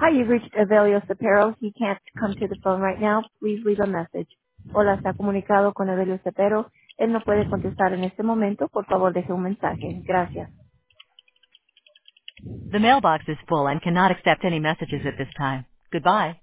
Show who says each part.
Speaker 1: Hi, you've reached Evelio Cepero. He can't come to the phone right now. Please leave a message. Hola, está comunicado con Evelio Cepero. Él no puede contestar en este momento. Por favor, deje un mensaje. Gracias.
Speaker 2: The mailbox is full and cannot accept any messages at this time. Goodbye.